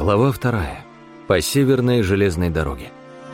Глава 2. По Северной железной дороге.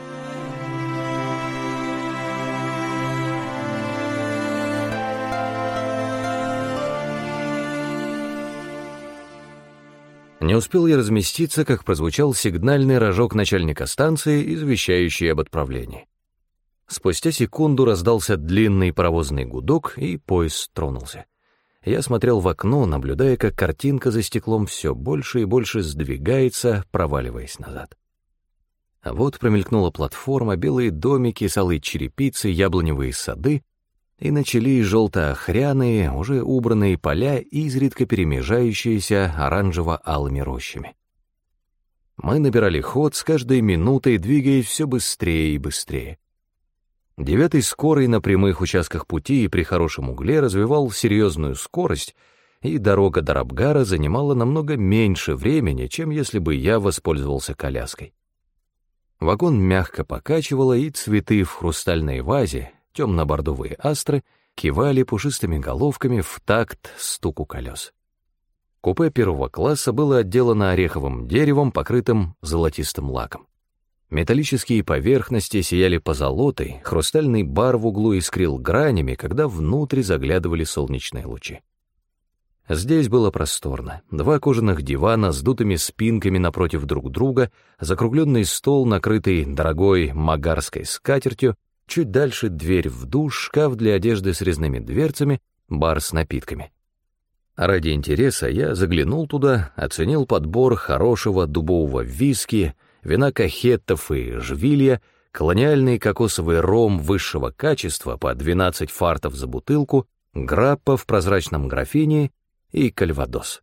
Не успел я разместиться, как прозвучал сигнальный рожок начальника станции, извещающий об отправлении. Спустя секунду раздался длинный паровозный гудок, и поезд тронулся. Я смотрел в окно, наблюдая, как картинка за стеклом все больше и больше сдвигается, проваливаясь назад. А вот промелькнула платформа, белые домики с алой черепицей, яблоневые сады, и начались желто-охряные, уже убранные поля, изредка перемежающиеся оранжево-алыми рощами. Мы набирали ход, с каждой минутой двигаясь все быстрее и быстрее. 9-й скорый на прямых участках пути и при хорошем угле развивал серьезную скорость, и дорога до Рабгара занимала намного меньше времени, чем если бы я воспользовался коляской. Вагон мягко покачивало, и цветы в хрустальной вазе, темно-бордовые астры, кивали пушистыми головками в такт стуку колес. Купе первого класса было отделано ореховым деревом, покрытым золотистым лаком. Металлические поверхности сияли позолотой, хрустальный бар в углу искрил гранями, когда внутрь заглядывали солнечные лучи. Здесь было просторно. 2 кожаных дивана с дутыми спинками напротив друг друга, закругленный стол, накрытый дорогой магарской скатертью, чуть дальше дверь в душ, шкаф для одежды с резными дверцами, бар с напитками. Ради интереса я заглянул туда, оценил подбор хорошего дубового виски, вина кахеттов и жвилья, колониальный кокосовый ром высшего качества по 12 фартов за бутылку, граппа в прозрачном графине и кальвадос.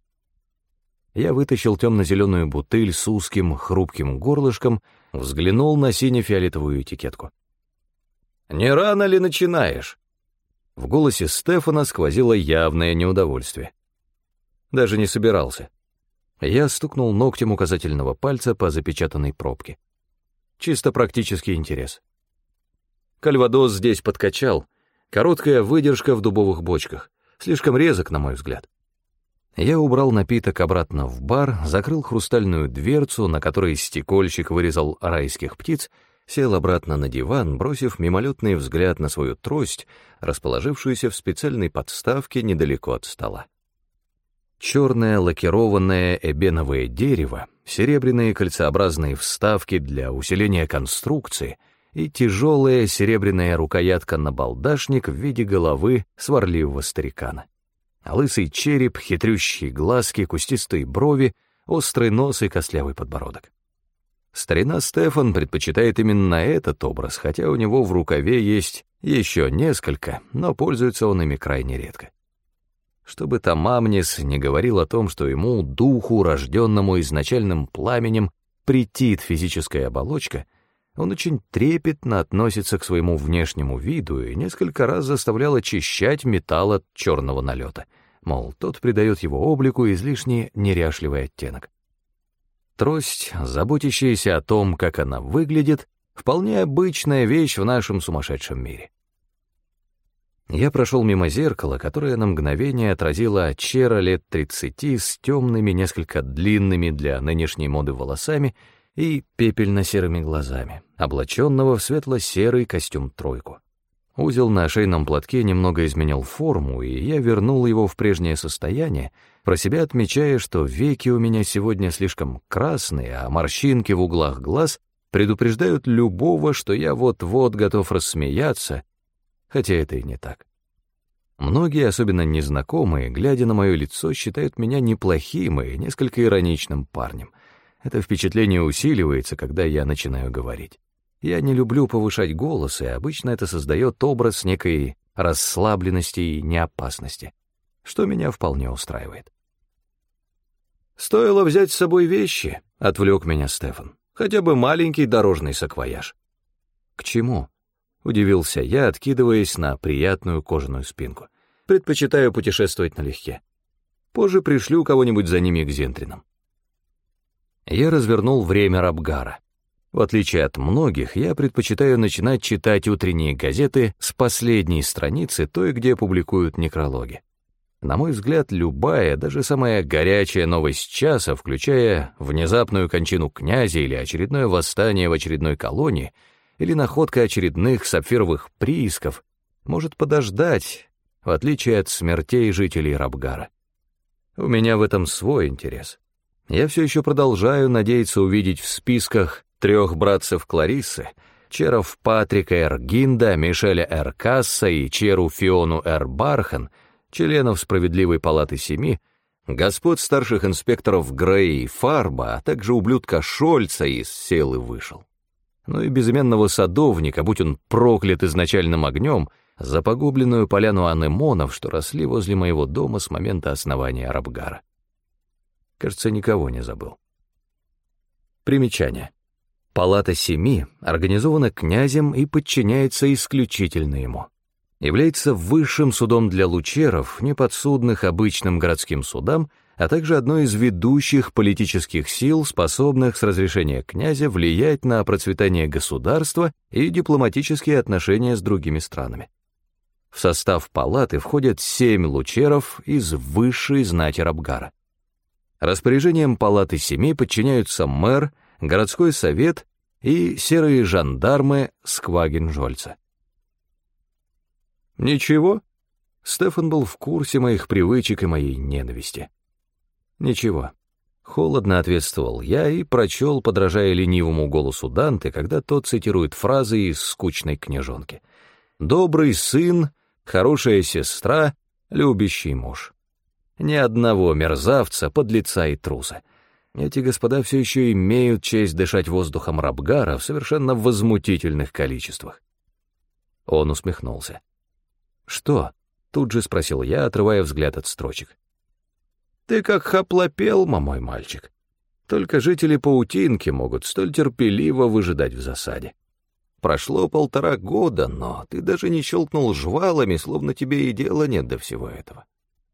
Я вытащил темно-зеленую бутыль с узким хрупким горлышком, взглянул на сине-фиолетовую этикетку. «Не рано ли начинаешь?» В голосе Стефана сквозило явное неудовольствие. Даже не собирался. Я стукнул ногтем указательного пальца по запечатанной пробке. Чисто практический интерес. Кальвадос здесь подкачал. Короткая выдержка в дубовых бочках. Слишком резок, на мой взгляд. Я убрал напиток обратно в бар, закрыл хрустальную дверцу, на которой стекольщик вырезал райских птиц, сел обратно на диван, бросив мимолетный взгляд на свою трость, расположившуюся в специальной подставке недалеко от стола. Черное лакированное эбеновое дерево, серебряные кольцеобразные вставки для усиления конструкции и тяжелая серебряная рукоятка-набалдашник в виде головы сварливого старикана. Лысый череп, хитрющие глазки, кустистые брови, острый нос и костлявый подбородок. Старина Стефан предпочитает именно этот образ, хотя у него в рукаве есть еще несколько, но пользуется он ими крайне редко. Чтобы Тамамнис не говорил о том, что ему, духу, рожденному изначальным пламенем, претит физическая оболочка, он очень трепетно относится к своему внешнему виду и несколько раз заставлял очищать металл от черного налета, мол, тот придает его облику излишне неряшливый оттенок. Трость, заботящаяся о том, как она выглядит, вполне обычная вещь в нашем сумасшедшем мире. Я прошел мимо зеркала, которое на мгновение отразило Чера лет 30 с темными, несколько длинными для нынешней моды волосами и пепельно-серыми глазами, облаченного в светло-серый костюм-тройку. Узел на шейном платке немного изменил форму, и я вернул его в прежнее состояние, про себя отмечая, что веки у меня сегодня слишком красные, а морщинки в углах глаз предупреждают любого, что я вот-вот готов рассмеяться, хотя это и не так. Многие, особенно незнакомые, глядя на мое лицо, считают меня неплохим и несколько ироничным парнем. Это впечатление усиливается, когда я начинаю говорить. Я не люблю повышать голос, и обычно это создает образ некой расслабленности и неопасности, что меня вполне устраивает. «Стоило взять с собой вещи», — отвлек меня Стефан, — «хотя бы маленький дорожный саквояж». «К чему?» — удивился я, откидываясь на приятную кожаную спинку. «Предпочитаю путешествовать налегке. Позже пришлю кого-нибудь за ними к Зентринам». Я развернул время Рабгара. В отличие от многих, я предпочитаю начинать читать утренние газеты с последней страницы, той, где публикуют некрологи. На мой взгляд, любая, даже самая горячая новость часа, включая внезапную кончину князя или очередное восстание в очередной колонии, или находка очередных сапфировых приисков, может подождать, в отличие от смертей жителей Рабгара. У меня в этом свой интерес. Я все еще продолжаю надеяться увидеть в списках 3 братцев Клариссы, черов Патрика Р. Гинда, Мишеля Р. Касса и черу Фиону Р. Бархан, членов Справедливой палаты 7, господ старших инспекторов Грей и Фарба, а также ублюдка Шольца из Селы вышел. Ну и безымянного садовника, будь он проклят изначальным огнем, за погубленную поляну анемонов, что росли возле моего дома с момента основания Рабгара. Кажется, никого не забыл. Примечание. Палата 7 организована князем и подчиняется исключительно ему. Является высшим судом для лучеров, неподсудных обычным городским судам, а также одной из ведущих политических сил, способных с разрешения князя влиять на процветание государства и дипломатические отношения с другими странами. В состав палаты входят 7 лучеров из высшей знати Рабгара. Распоряжениям палаты 7 подчиняются мэр, городской совет и серые жандармы Сквагенжольца. Ничего, Стефан был в курсе моих привычек и моей ненависти. Ничего. Холодно ответствовал я и прочел, подражая ленивому голосу Данте, когда тот цитирует фразы из скучной книжонки. «Добрый сын, хорошая сестра, любящий муж». Ни одного мерзавца, подлеца и труса. Эти господа все еще имеют честь дышать воздухом Рабгара в совершенно возмутительных количествах. Он усмехнулся. «Что?» — тут же спросил я, отрывая взгляд от строчек. «Ты как хоплопел, мой мальчик. Только жители паутинки могут столь терпеливо выжидать в засаде. Прошло 1,5 года, но ты даже не щелкнул жвалами, словно тебе и дела нет до всего этого.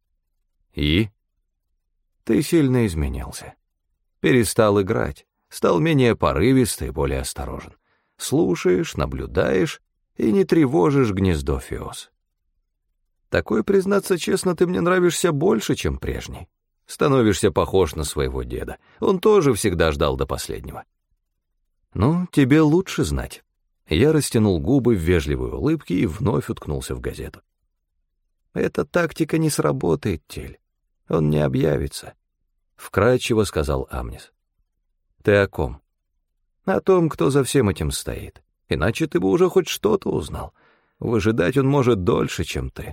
И? Ты сильно изменился. Перестал играть, стал менее порывистый и более осторожен. Слушаешь, наблюдаешь и не тревожишь гнездо Фиос. Такой, признаться честно, ты мне нравишься больше, чем прежний. Становишься похож на своего деда. Он тоже всегда ждал до последнего. Ну, тебе лучше знать». Я растянул губы в вежливой улыбке и вновь уткнулся в газету. «Эта тактика не сработает, Тель. Он не объявится», — вкратчиво сказал Амнис. «Ты о ком?» «О том, кто за всем этим стоит. Иначе ты бы уже хоть что-то узнал. Выжидать он может дольше, чем ты».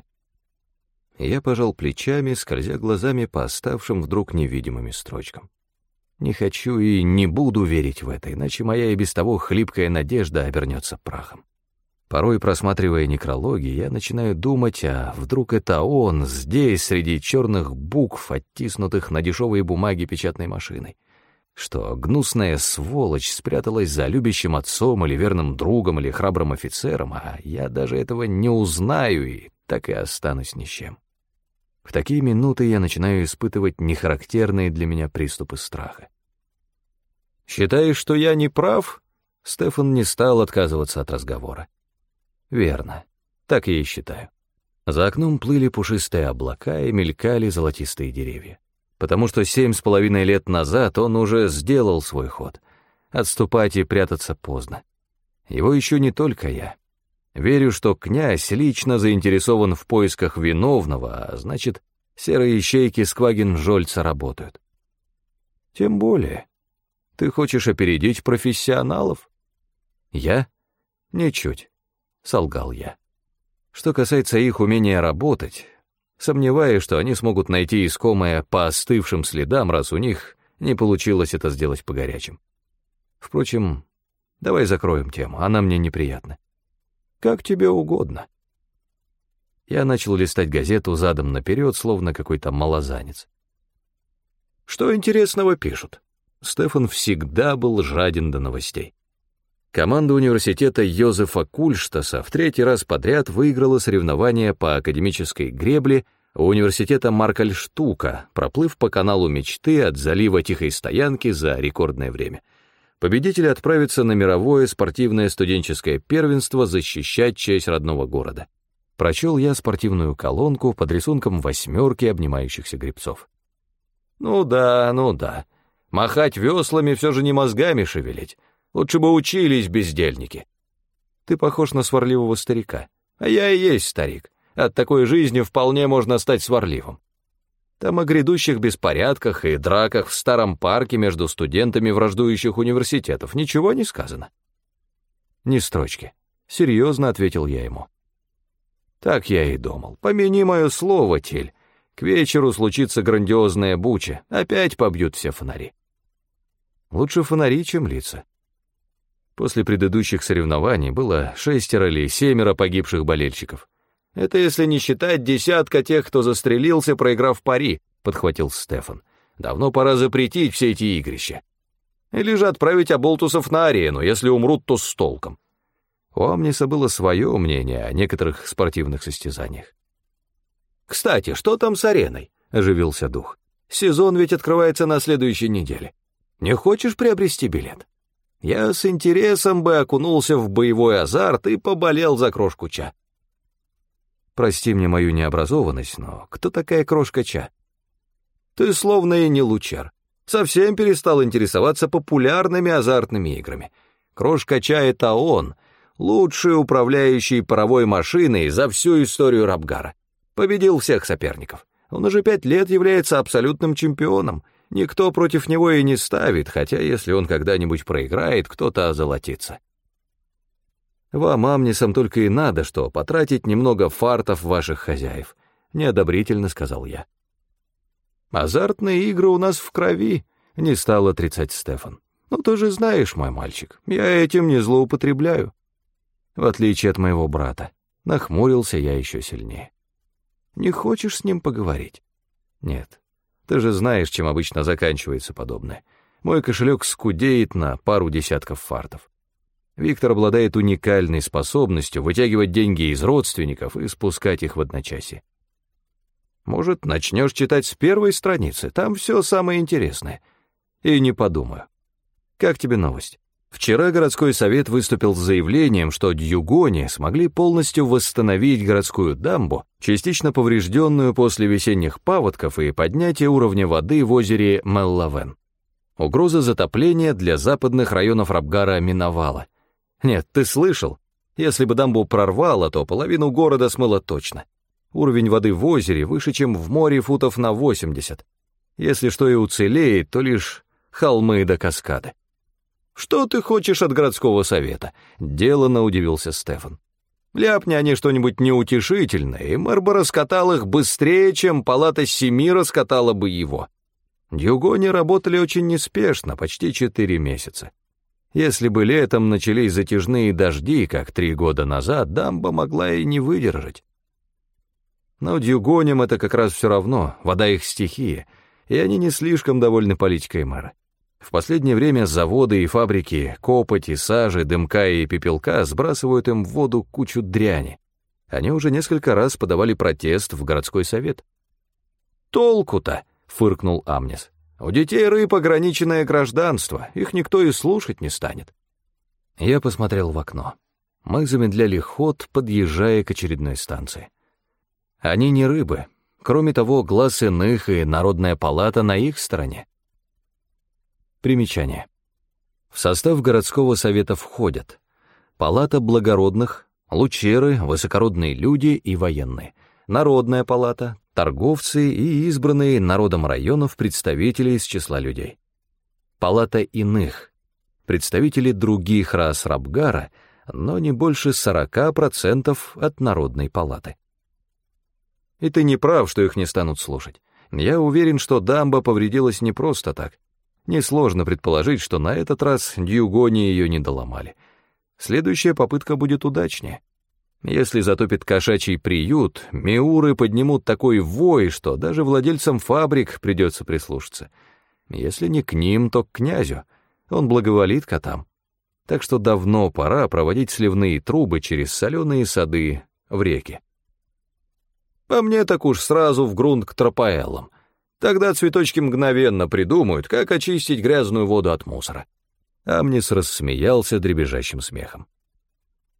Я пожал плечами, скользя глазами по оставшим вдруг невидимыми строчкам. Не хочу и не буду верить в это, иначе моя и без того хлипкая надежда обернется прахом. Порой, просматривая некрологи, я начинаю думать, а вдруг это он здесь, среди черных букв, оттиснутых на дешевой бумаге печатной машиной, что гнусная сволочь спряталась за любящим отцом или верным другом или храбрым офицером, а я даже этого не узнаю и так и останусь ни с чем. В такие минуты я начинаю испытывать нехарактерные для меня приступы страха. «Считаешь, что я не прав?» Стефан не стал отказываться от разговора. «Верно, так я и считаю». За окном плыли пушистые облака и мелькали золотистые деревья. Потому что 7,5 лет назад он уже сделал свой ход. Отступать и прятаться поздно. Его еще не только я. Верю, что князь лично заинтересован в поисках виновного, а значит, серые ищейки Сквагенжольца работают. Тем более, ты хочешь опередить профессионалов? Я? Ничуть, солгал я. Что касается их умения работать, сомневаюсь, что они смогут найти искомое по остывшим следам, раз у них не получилось это сделать по горячим. Впрочем, давай закроем тему, она мне неприятна. Как тебе угодно. Я начал листать газету задом наперед, словно какой-то малозанец. Что интересного пишут? Стефан всегда был жаден до новостей. Команда университета Йозефа Кульштаса в 3-й раз подряд выиграла соревнования по академической гребле у университета Маркальштука, проплыв по каналу мечты от залива Тихой Стоянки за рекордное время. Победители отправятся на мировое спортивное студенческое первенство защищать честь родного города. Прочел я спортивную колонку под рисунком восьмерки обнимающихся гребцов. Ну да. Махать веслами все же не мозгами шевелить. Лучше бы учились, бездельники. Ты похож на сварливого старика. А я и есть старик. От такой жизни вполне можно стать сварливым. Там о грядущих беспорядках и драках в старом парке между студентами враждующих университетов ничего не сказано. Ни строчки. Серьезно ответил я ему. Так я и думал. Помяни мое слово, Тиль. К вечеру случится грандиозная буча. Опять побьют все фонари. Лучше фонари, чем лица. После предыдущих соревнований было 6 или 7 погибших болельщиков. Это если не считать десятка тех, кто застрелился, проиграв пари, подхватил Стефан. Давно пора запретить все эти игрища. Или же отправить оболтусов на арену, если умрут, то с толком. У Амниса было свое мнение о некоторых спортивных состязаниях. «Кстати, что там с ареной?» — оживился дух. «Сезон ведь открывается на следующей неделе. Не хочешь приобрести билет? Я с интересом бы окунулся в боевой азарт и поболел за крошку ча». Прости мне мою необразованность, но кто такая крошка ча? Ты словно и не лучар. Совсем перестал интересоваться популярными азартными играми. Крошка ча — это он, лучший управляющий паровой машиной за всю историю Рабгара. Победил всех соперников. Он уже 5 лет является абсолютным чемпионом. Никто против него и не ставит, хотя если он когда-нибудь проиграет, кто-то озолотится. Вам, Амнисам, только и надо, что потратить немного фартов ваших хозяев, неодобрительно сказал я. Азартные игры у нас в крови, не стал отрицать Стефан. Ну ты же знаешь, мой мальчик, я этим не злоупотребляю. В отличие от моего брата, нахмурился я еще сильнее. Не хочешь с ним поговорить? Нет. Ты же знаешь, чем обычно заканчивается подобное. Мой кошелек скудеет на пару десятков фартов. Виктор обладает уникальной способностью вытягивать деньги из родственников и спускать их в одночасье. Может, начнешь читать с первой страницы, там все самое интересное. И не подумаю. Как тебе новость? Вчера городской совет выступил с заявлением, что дьюгони смогли полностью восстановить городскую дамбу, частично поврежденную после весенних паводков и поднятия уровня воды в озере Меллавен. Угроза затопления для западных районов Рабгара миновала. Нет, ты слышал? Если бы дамбу прорвало, то половину города смыло точно. Уровень воды в озере выше, чем в море футов на 80. Если что и уцелеет, то лишь холмы да каскады. «Что ты хочешь от городского совета?» — деланно удивился Стефан. «Ляпни они что-нибудь неутешительное, и мэр бы раскатал их быстрее, чем палата 7 раскатала бы его. Дьюгони работали очень неспешно, почти 4 месяца. Если бы летом начались затяжные дожди, как 3 года назад, дамба могла и не выдержать. Но дьюгоням это как раз все равно, вода их стихия, и они не слишком довольны политикой мэра. В последнее время заводы и фабрики копоти, сажи, дымка и пепелка сбрасывают им в воду кучу дряни. Они уже несколько раз подавали протест в городской совет. «Толку-то?» — фыркнул Амнис. «У детей рыб ограниченное гражданство, их никто и слушать не станет». Я посмотрел в окно. Мы замедляли ход, подъезжая к очередной станции. Они не рыбы. Кроме того, глаз иных и Народная палата на их стороне. Примечание. В состав городского совета входят палата благородных, лучеры, высокородные люди и военные, Народная палата, торговцы и избранные народом районов представители из числа людей. Палата иных, представители других рас Рабгара, но не больше 40% от Народной палаты. И ты не прав, что их не станут слушать. Я уверен, что дамба повредилась не просто так. Несложно предположить, что на этот раз дьюгони ее не доломали. Следующая попытка будет удачнее. Если затопит кошачий приют, миуры поднимут такой вой, что даже владельцам фабрик придется прислушаться. Если не к ним, то к князю. Он благоволит котам. Так что давно пора проводить сливные трубы через соленые сады в реки. По мне так уж сразу в грунт к тропаэллам. Тогда цветочки мгновенно придумают, как очистить грязную воду от мусора. Амнис рассмеялся дребезжащим смехом.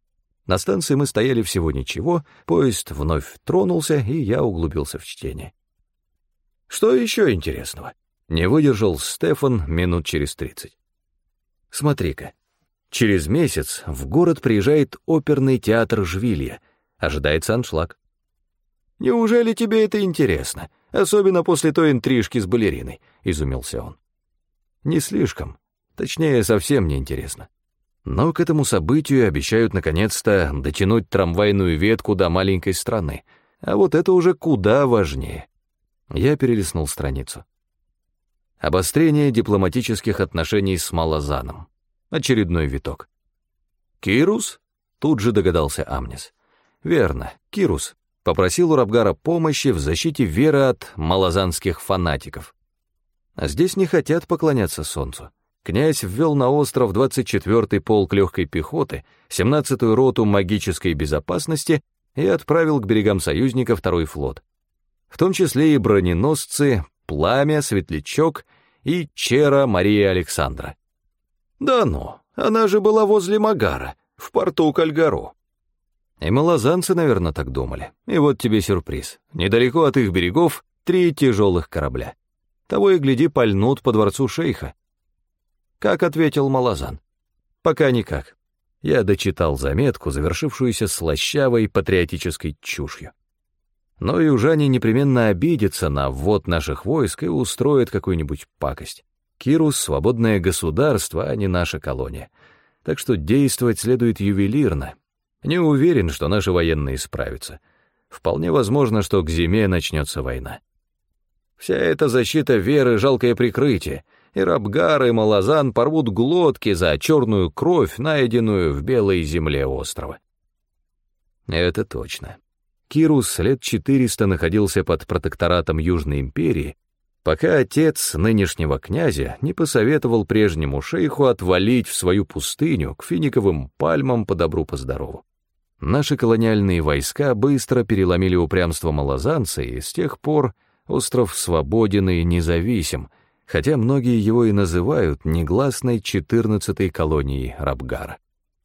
На станции мы стояли всего ничего, поезд вновь тронулся, и я углубился в чтение. Что еще интересного? Не выдержал Стефан минут через 30. Смотри-ка, через месяц в город приезжает оперный театр Жвилья. Ожидается аншлаг. «Неужели тебе это интересно? Особенно после той интрижки с балериной», — изумился он. «Не слишком. Точнее, совсем не интересно. Но к этому событию обещают наконец-то дотянуть трамвайную ветку до маленькой страны. А вот это уже куда важнее». Я перелистнул страницу. Обострение дипломатических отношений с Малазаном. Очередной виток. «Кирус?» — тут же догадался Амнис. «Верно, Кирус попросил у Рабгара помощи в защите веры от малазанских фанатиков. А здесь не хотят поклоняться солнцу. Князь ввел на остров 24-й полк легкой пехоты, 17-ю роту магической безопасности и отправил к берегам союзника 2-й флот, в том числе и броненосцы «Пламя», «Светлячок» и «Чера» Мария Александра. «Да ну, она же была возле Магара, в порту Кальгаро». И малазанцы, наверное, так думали. И вот тебе сюрприз. Недалеко от их берегов 3 тяжелых корабля. Того и гляди, пальнут по дворцу шейха. Как ответил Малазан? Пока никак. Я дочитал заметку, завершившуюся слащавой патриотической чушью. Но южане непременно обидятся на ввод наших войск и устроят какую-нибудь пакость. Кирус — свободное государство, а не наша колония. Так что действовать следует ювелирно. Не уверен, что наши военные справятся. Вполне возможно, что к зиме начнется война. Вся эта защита веры — жалкое прикрытие, и Рабгар и Малазан порвут глотки за черную кровь, найденную в белой земле острова. Это точно. Кирус лет 400 находился под протекторатом Южной империи, пока отец нынешнего князя не посоветовал прежнему шейху отвалить в свою пустыню к финиковым пальмам по добру по здорову. Наши колониальные войска быстро переломили упрямство малазанца, и с тех пор остров свободен и независим, хотя многие его и называют негласной 14-й колонией Рабгара.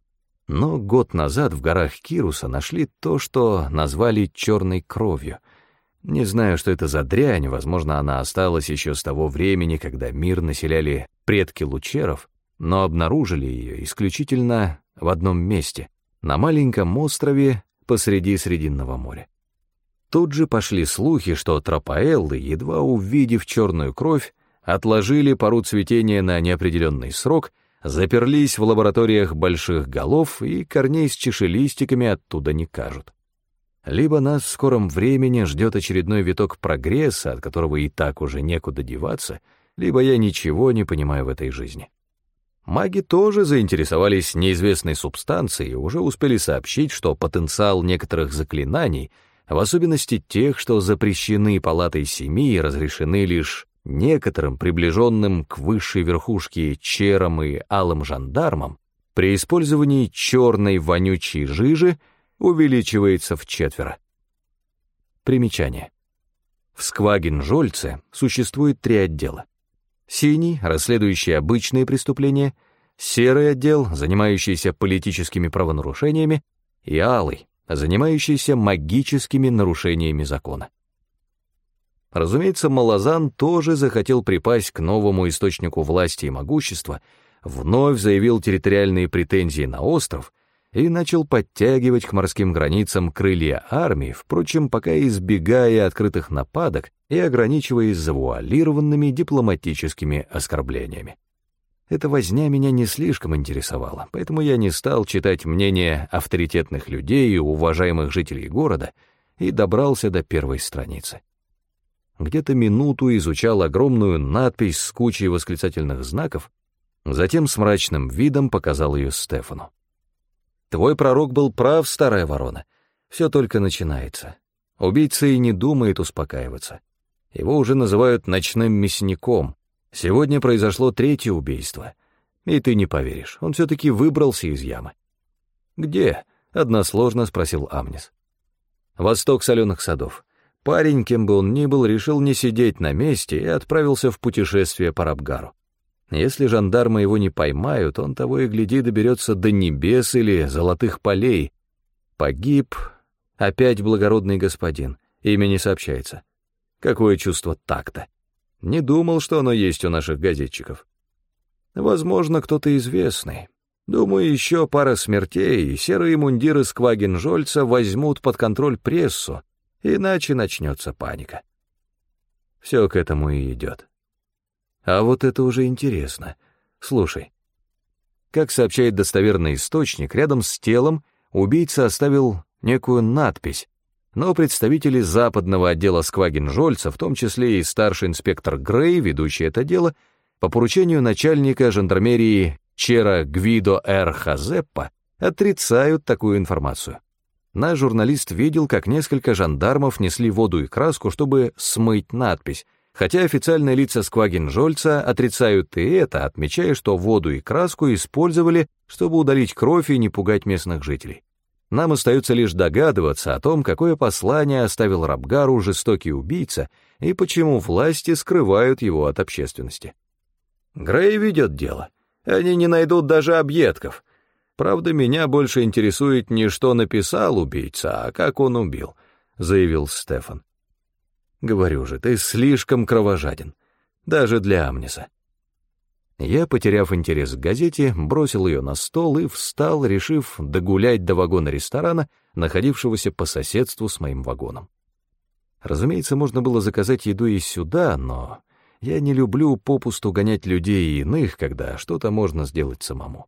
Но год назад в горах Кируса нашли то, что назвали черной кровью. Не знаю, что это за дрянь, возможно, она осталась еще с того времени, когда мир населяли предки лучеров, но обнаружили ее исключительно в одном месте — на маленьком острове посреди Срединного моря. Тут же пошли слухи, что тропаэллы, едва увидев черную кровь, отложили пору цветения на неопределенный срок, заперлись в лабораториях больших голов и корней с чешелистиками оттуда не кажут. Либо нас в скором времени ждет очередной виток прогресса, от которого и так уже некуда деваться, либо я ничего не понимаю в этой жизни. Маги тоже заинтересовались неизвестной субстанцией и уже успели сообщить, что потенциал некоторых заклинаний, в особенности тех, что запрещены Палатой Семи и разрешены лишь некоторым приближенным к высшей верхушке черам и алым жандармам, при использовании черной вонючей жижи увеличивается в 4. Примечание. В Сквагин-Жольце существует 3 отдела. Синий, расследующий обычные преступления, серый отдел, занимающийся политическими правонарушениями, и алый, занимающийся магическими нарушениями закона. Разумеется, Малазан тоже захотел припасть к новому источнику власти и могущества, вновь заявил территориальные претензии на остров и начал подтягивать к морским границам крылья армии, впрочем, пока избегая открытых нападок и ограничиваясь завуалированными дипломатическими оскорблениями. Эта возня меня не слишком интересовала, поэтому я не стал читать мнения авторитетных людей и уважаемых жителей города и добрался до 1 страницы. Где-то минуту изучал огромную надпись с кучей восклицательных знаков, затем с мрачным видом показал ее Стефану. «Твой пророк был прав, старая ворона. Все только начинается. Убийца и не думает успокаиваться. Его уже называют ночным мясником. Сегодня произошло 3-е убийство. И ты не поверишь, он все-таки выбрался из ямы». «Где?» — односложно спросил Амнис. «Восток соленых садов. Парень, кем бы он ни был, решил не сидеть на месте и отправился в путешествие по Рабгару. Если жандармы его не поймают, он того и гляди доберется до небес или золотых полей, Погиб опять благородный господин, имя не сообщается. Какое чувство такта. Не думал, что оно есть у наших газетчиков. Возможно, кто-то известный. Думаю, еще пара смертей, и серые мундиры Сквагин-Жольца возьмут под контроль прессу, иначе начнется паника. Все к этому и идет. А вот это уже интересно. Слушай. Как сообщает достоверный источник, рядом с телом убийца оставил некую надпись, но представители западного отдела Сквагин-Жольца, в том числе и старший инспектор Грей, ведущий это дело, по поручению начальника жандармерии Чера Гвидо Р. Хазеппа, отрицают такую информацию. Наш журналист видел, как несколько жандармов несли воду и краску, чтобы смыть надпись, хотя официальные лица Сквагин-Жольца отрицают и это, отмечая, что воду и краску использовали, чтобы удалить кровь и не пугать местных жителей. Нам остается лишь догадываться о том, какое послание оставил Рабгару жестокий убийца и почему власти скрывают его от общественности. Грей ведет дело. Они не найдут даже объедков. Правда, меня больше интересует не что написал убийца, а как он убил, заявил Стефан. Говорю же, ты слишком кровожаден, даже для Амниса. Я, потеряв интерес к газете, бросил ее на стол и встал, решив догулять до вагона ресторана, находившегося по соседству с моим вагоном. Разумеется, можно было заказать еду и сюда, но я не люблю попусту гонять людей и иных, когда что-то можно сделать самому.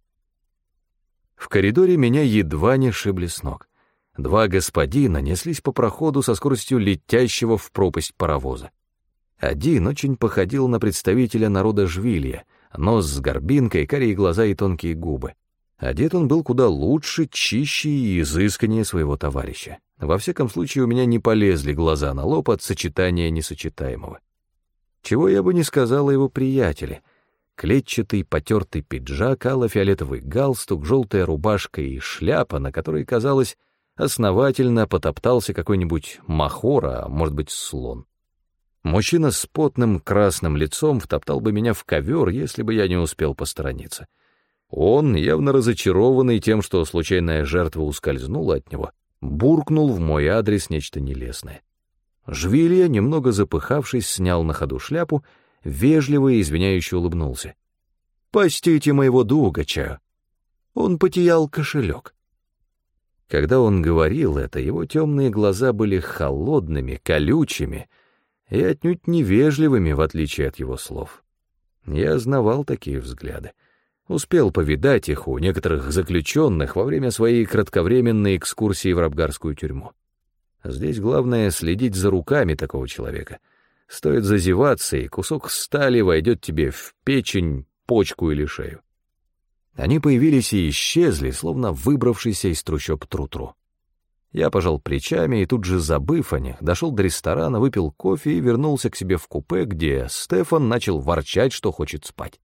В коридоре меня едва не шибли с ног. Два господина неслись по проходу со скоростью летящего в пропасть паровоза. Один очень походил на представителя народа Жвилья, нос с горбинкой, карие глаза и тонкие губы. Одет он был куда лучше, чище и изысканнее своего товарища. Во всяком случае, у меня не полезли глаза на лоб от сочетания несочетаемого. Чего я бы не сказал о его приятеле. Клетчатый потертый пиджак, ало-фиолетовый галстук, желтая рубашка и шляпа, на которой, казалось, основательно потоптался какой-нибудь махор, а может быть, слон. Мужчина с потным красным лицом втоптал бы меня в ковер, если бы я не успел посторониться. Он, явно разочарованный тем, что случайная жертва ускользнула от него, буркнул в мой адрес нечто нелестное. Жвилья, немного запыхавшись, снял на ходу шляпу, вежливо и извиняюще улыбнулся. «Простите моего дугача». Он потяял кошелек. Когда он говорил это, его темные глаза были холодными, колючими и отнюдь невежливыми, в отличие от его слов. Я знавал такие взгляды. Успел повидать их у некоторых заключенных во время своей кратковременной экскурсии в рабгарскую тюрьму. Здесь главное следить за руками такого человека. Стоит зазеваться, и кусок стали войдет тебе в печень, почку или шею. Они появились и исчезли, словно выбравшиеся из трущоб тру-тру. Я пожал плечами и тут же, забыв о них, дошел до ресторана, выпил кофе и вернулся к себе в купе, где Стефан начал ворчать, что хочет спать.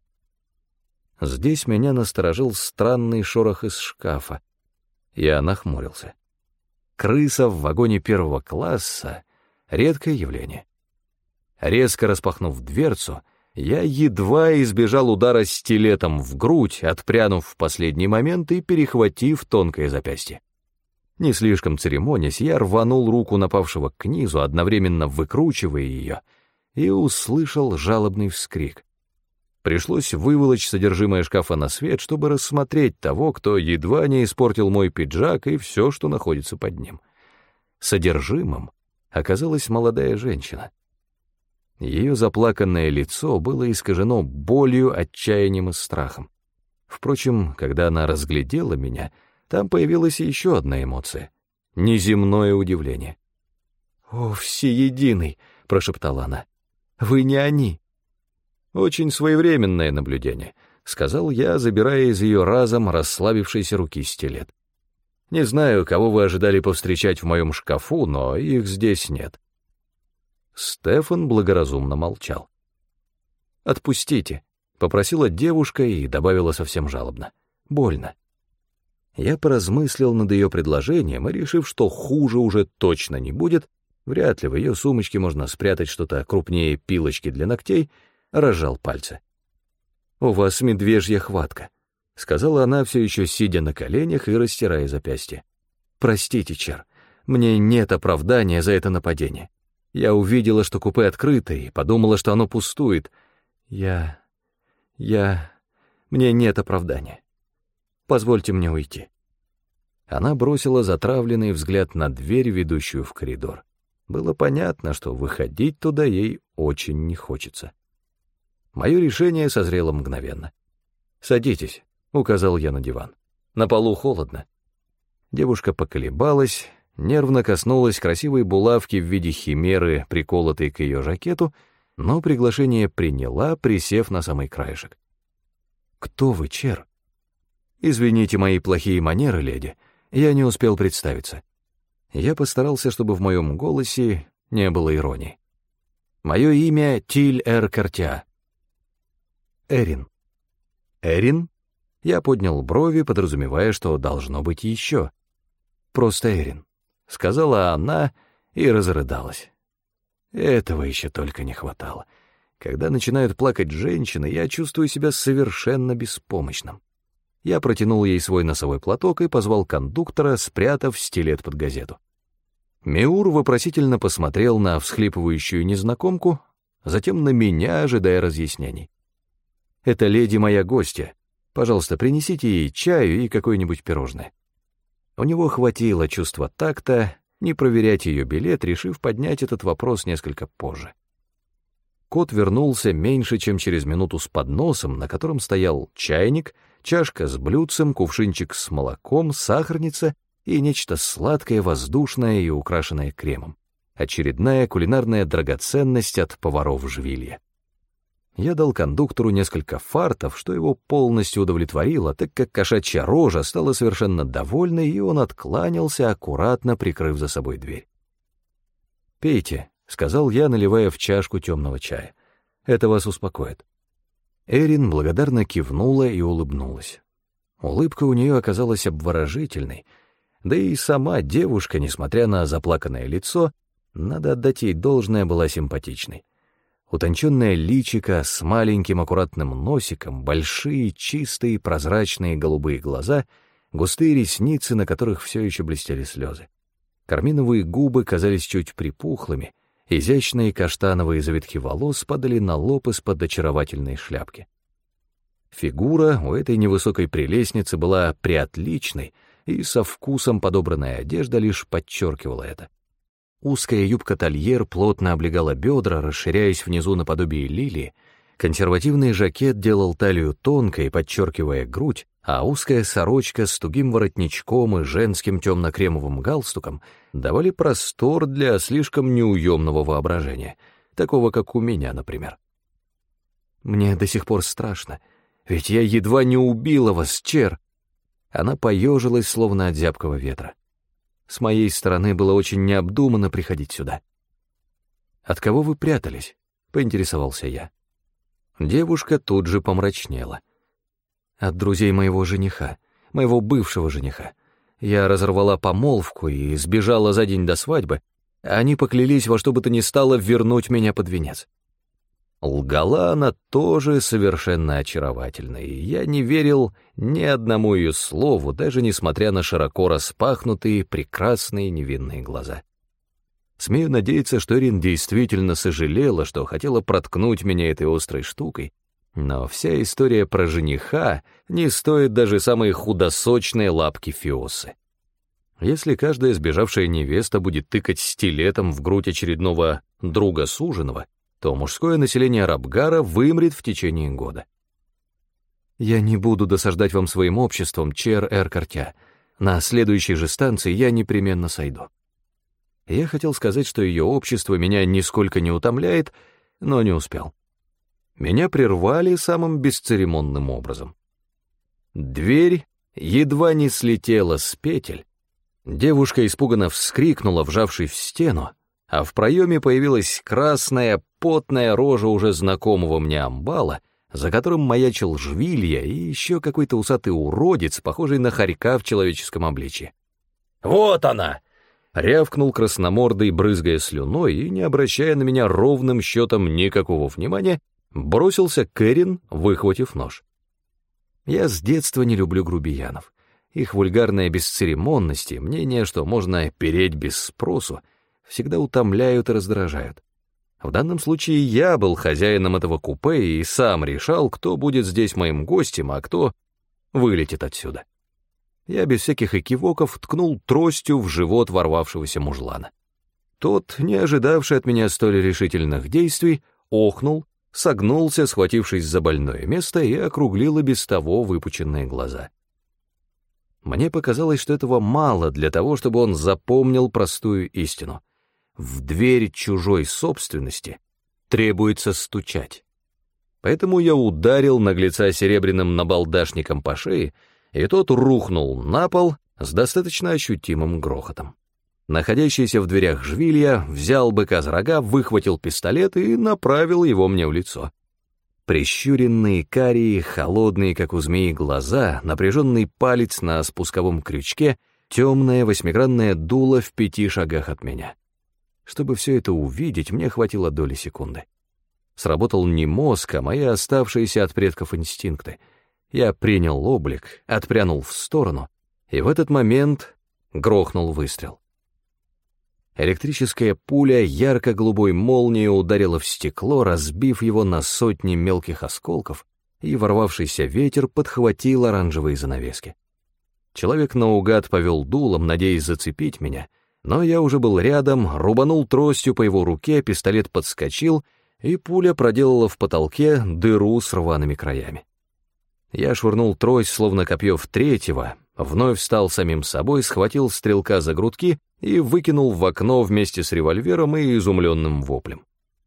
Здесь меня насторожил странный шорох из шкафа. Я нахмурился. Крыса в вагоне первого класса — редкое явление. Резко распахнув дверцу, я едва избежал удара стилетом в грудь, отпрянув в последний момент и перехватив тонкое запястье. Не слишком церемонясь, я рванул руку напавшего к низу, одновременно выкручивая ее, и услышал жалобный вскрик. Пришлось выволочь содержимое шкафа на свет, чтобы рассмотреть того, кто едва не испортил мой пиджак и все, что находится под ним. Содержимым оказалась молодая женщина. Ее заплаканное лицо было искажено болью, отчаянием и страхом. Впрочем, когда она разглядела меня, там появилась еще одна эмоция — неземное удивление. «О, всеединый!» — прошептала она. «Вы не они!» «Очень своевременное наблюдение», — сказал я, забирая из ее разом расслабившейся руки стилет. «Не знаю, кого вы ожидали повстречать в моем шкафу, но их здесь нет». Стефан благоразумно молчал. «Отпустите», — попросила девушка и добавила совсем жалобно. «Больно». Я поразмыслил над ее предложением и, решив, что хуже уже точно не будет, вряд ли в ее сумочке можно спрятать что-то крупнее пилочки для ногтей, разжал пальцы. «У вас медвежья хватка», — сказала она, все еще сидя на коленях и растирая запястье. Простите, Чер, мне нет оправдания за это нападение. Я увидела, что купе открыто, и подумала, что оно пустует. Мне нет оправдания. Позвольте мне уйти». Она бросила затравленный взгляд на дверь, ведущую в коридор. Было понятно, что выходить туда ей очень не хочется. Мое решение созрело мгновенно. «Садитесь», — указал я на диван. «На полу холодно». Девушка поколебалась, нервно коснулась красивой булавки в виде химеры, приколотой к ее жакету, но приглашение приняла, присев на самый краешек. «Кто вы, Чер?» «Извините мои плохие манеры, леди, я не успел представиться». Я постарался, чтобы в моем голосе не было иронии. «Мое имя Тиль Эр Картя». «Эрин». «Эрин?» Я поднял брови, подразумевая, что должно быть еще. «Просто Эрин», — сказала она и разрыдалась. Этого еще только не хватало. Когда начинают плакать женщины, я чувствую себя совершенно беспомощным. Я протянул ей свой носовой платок и позвал кондуктора, спрятав стилет под газету. Меур вопросительно посмотрел на всхлипывающую незнакомку, затем на меня, ожидая разъяснений. «Это леди моя гостья. Пожалуйста, принесите ей чаю и какое-нибудь пирожное». У него хватило чувства такта не проверять ее билет, решив поднять этот вопрос несколько позже. Кот вернулся меньше, чем через минуту с подносом, на котором стоял чайник, чашка с блюдцем, кувшинчик с молоком, сахарница и нечто сладкое, воздушное и украшенное кремом. Очередная кулинарная драгоценность от поваров Жвилья. Я дал кондуктору несколько фартов, что его полностью удовлетворило, так как кошачья рожа стала совершенно довольной, и он откланялся, аккуратно прикрыв за собой дверь. «Пейте», — сказал я, наливая в чашку темного чая. «Это вас успокоит». Эрин благодарно кивнула и улыбнулась. Улыбка у нее оказалась обворожительной, да и сама девушка, несмотря на заплаканное лицо, надо отдать ей должное, была симпатичной. Утонченное личико с маленьким аккуратным носиком, большие, чистые, прозрачные голубые глаза, густые ресницы, на которых все еще блестели слезы. Карминовые губы казались чуть припухлыми, изящные каштановые завитки волос падали на лоб из-под очаровательной шляпки. Фигура у этой невысокой прелестницы была приотличной, и со вкусом подобранная одежда лишь подчеркивала это. Узкая юбка-тольер плотно облегала бедра, расширяясь внизу наподобие лилии, консервативный жакет делал талию тонкой, подчеркивая грудь, а узкая сорочка с тугим воротничком и женским темно-кремовым галстуком давали простор для слишком неуемного воображения, такого, как у меня, например. «Мне до сих пор страшно, ведь я едва не убила вас, Чер!» Она поежилась, словно от зябкого ветра. С моей стороны было очень необдуманно приходить сюда. «От кого вы прятались?» — поинтересовался я. Девушка тут же помрачнела. «От друзей моего жениха, моего бывшего жениха. Я разорвала помолвку и сбежала за день до свадьбы. Они поклялись во что бы то ни стало вернуть меня под венец». Лгала она тоже совершенно очаровательно, и я не верил ни одному ее слову, даже несмотря на широко распахнутые, прекрасные невинные глаза. Смею надеяться, что Эрин действительно сожалела, что хотела проткнуть меня этой острой штукой, но вся история про жениха не стоит даже самой худосочной лапки Фиосы. Если каждая сбежавшая невеста будет тыкать стилетом в грудь очередного друга суженого, то мужское население Рабгара вымрет в течение года. «Я не буду досаждать вам своим обществом, Чер Эр Картя. На следующей же станции я непременно сойду». Я хотел сказать, что ее общество меня нисколько не утомляет, но не успел. Меня прервали самым бесцеремонным образом. Дверь едва не слетела с петель. Девушка испуганно вскрикнула, вжавшись в стену, а в проеме появилась красная, потная рожа уже знакомого мне амбала, за которым маячил Жвилья и еще какой-то усатый уродец, похожий на хорька в человеческом обличье. «Вот она!» — рявкнул красномордый, брызгая слюной, и, не обращая на меня ровным счетом никакого внимания, бросился к Эрин, выхватив нож. Я с детства не люблю грубиянов, Их вульгарная бесцеремонность и мнение, что можно переть без спросу, всегда утомляют и раздражают. В данном случае я был хозяином этого купе и сам решал, кто будет здесь моим гостем, а кто вылетит отсюда. Я без всяких экивоков ткнул тростью в живот ворвавшегося мужлана. Тот, не ожидавший от меня столь решительных действий, охнул, согнулся, схватившись за больное место, и округлил и без того выпученные глаза. Мне показалось, что этого мало для того, чтобы он запомнил простую истину. В дверь чужой собственности требуется стучать. Поэтому я ударил наглеца серебряным набалдашником по шее, и тот рухнул на пол с достаточно ощутимым грохотом. Находящийся в дверях Жвилья взял быка за рога, выхватил пистолет и направил его мне в лицо. Прищуренные, карие, холодные, как у змеи, глаза, напряженный палец на спусковом крючке, темное восьмигранное дуло в 5 шагах от меня. Чтобы все это увидеть, мне хватило доли секунды. Сработал не мозг, а мои оставшиеся от предков инстинкты. Я принял облик, отпрянул в сторону, и в этот момент грохнул выстрел. Электрическая пуля ярко-голубой молнией ударила в стекло, разбив его на сотни мелких осколков, и ворвавшийся ветер подхватил оранжевые занавески. Человек наугад повел дулом, надеясь зацепить меня, но я уже был рядом, рубанул тростью по его руке, пистолет подскочил, и пуля проделала в потолке дыру с рваными краями. Я швырнул трость, словно копье в третьего, вновь встал самим собой, схватил стрелка за грудки и выкинул в окно вместе с револьвером и изумленным воплем.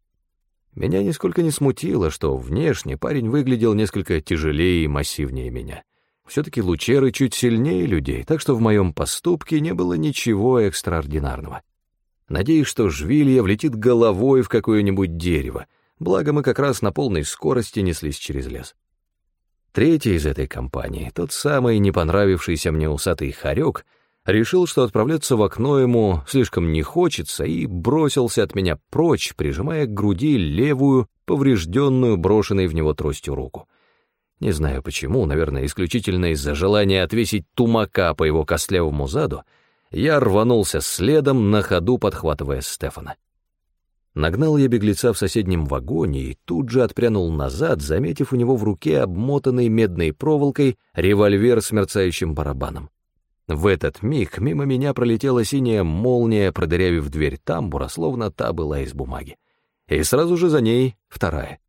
Меня нисколько не смутило, что внешне парень выглядел несколько тяжелее и массивнее меня. Все-таки лучеры чуть сильнее людей, так что в моем поступке не было ничего экстраординарного. Надеюсь, что Жвилья влетит головой в какое-нибудь дерево, благо мы как раз на полной скорости неслись через лес. Третий из этой компании, тот самый не понравившийся мне усатый хорек, решил, что отправляться в окно ему слишком не хочется, и бросился от меня прочь, прижимая к груди левую, поврежденную, брошенной в него тростью руку. Не знаю почему, наверное, исключительно из-за желания отвесить тумака по его костлявому заду, я рванулся следом, на ходу подхватывая Стефана. Нагнал я беглеца в соседнем вагоне и тут же отпрянул назад, заметив у него в руке обмотанный медной проволокой револьвер с мерцающим барабаном. В этот миг мимо меня пролетела синяя молния, продырявив дверь тамбура, словно та была из бумаги. И сразу же за ней вторая.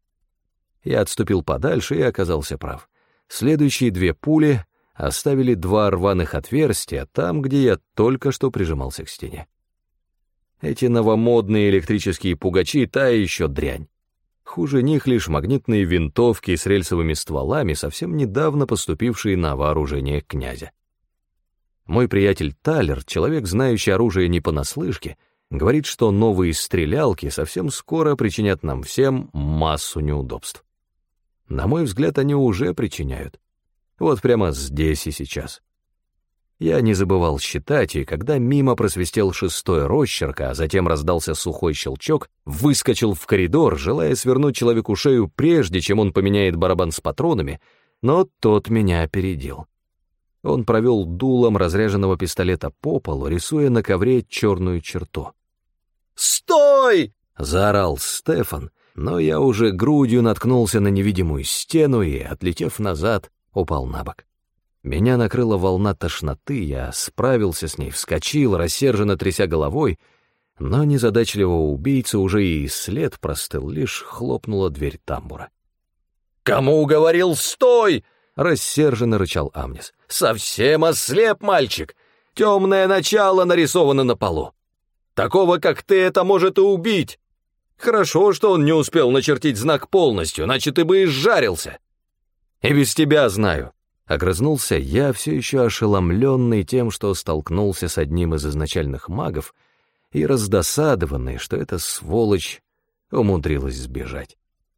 Я отступил подальше и оказался прав. Следующие 2 пули оставили 2 рваных отверстия там, где я только что прижимался к стене. Эти новомодные электрические пугачи — та еще дрянь. Хуже них лишь магнитные винтовки с рельсовыми стволами, совсем недавно поступившие на вооружение князя. Мой приятель Талер, человек, знающий оружие не понаслышке, говорит, что новые стрелялки совсем скоро причинят нам всем массу неудобств. На мой взгляд, они уже причиняют. Вот прямо здесь и сейчас. Я не забывал считать, и когда мимо просвистел 6-й росчерк, а затем раздался сухой щелчок, выскочил в коридор, желая свернуть человеку шею прежде, чем он поменяет барабан с патронами, но тот меня опередил. Он провел дулом разряженного пистолета по полу, рисуя на ковре черную черту. «Стой!» — заорал Стефан, но я уже грудью наткнулся на невидимую стену и, отлетев назад, упал на бок. Меня накрыла волна тошноты, я справился с ней, вскочил, рассерженно тряся головой, но незадачливого убийцы уже и след простыл, лишь хлопнула дверь тамбура. «Кому говорил, стой!» — рассерженно рычал Амнис. «Совсем ослеп, мальчик! Темное начало нарисовано на полу. Такого, как ты, это может и убить. Хорошо, что он не успел начертить знак полностью, иначе ты бы изжарился. И без тебя знаю». Огрызнулся я, все еще ошеломленный тем, что столкнулся с одним из изначальных магов, и раздосадованный, что эта сволочь умудрилась сбежать.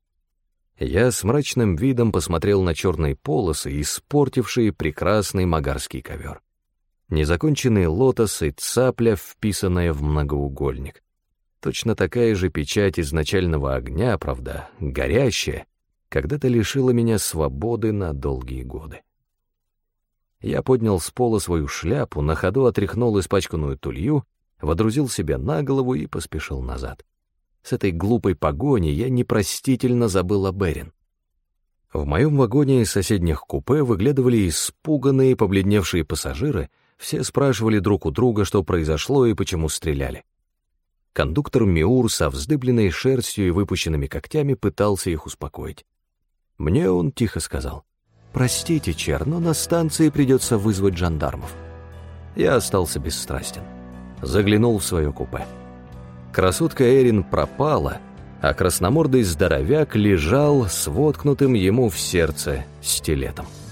Я с мрачным видом посмотрел на черные полосы, испортившие прекрасный магарский ковер. Незаконченные лотосы, цапля, вписанная в многоугольник. Точно такая же печать изначального огня, правда, горящая, когда-то лишила меня свободы на долгие годы. Я поднял с пола свою шляпу, на ходу отряхнул испачканную тулью, водрузил себе на голову и поспешил назад. С этой глупой погони я непростительно забыл о Берин. В моем вагоне из соседних купе выглядывали испуганные, побледневшие пассажиры, все спрашивали друг у друга, что произошло и почему стреляли. Кондуктор Миур со вздыбленной шерстью и выпущенными когтями пытался их успокоить. Мне он тихо сказал: «Простите, Чер, но на станции придется вызвать жандармов». Я остался бесстрастен. Заглянул в свое купе. Красотка Эрин пропала, а красномордый здоровяк лежал с воткнутым ему в сердце стилетом.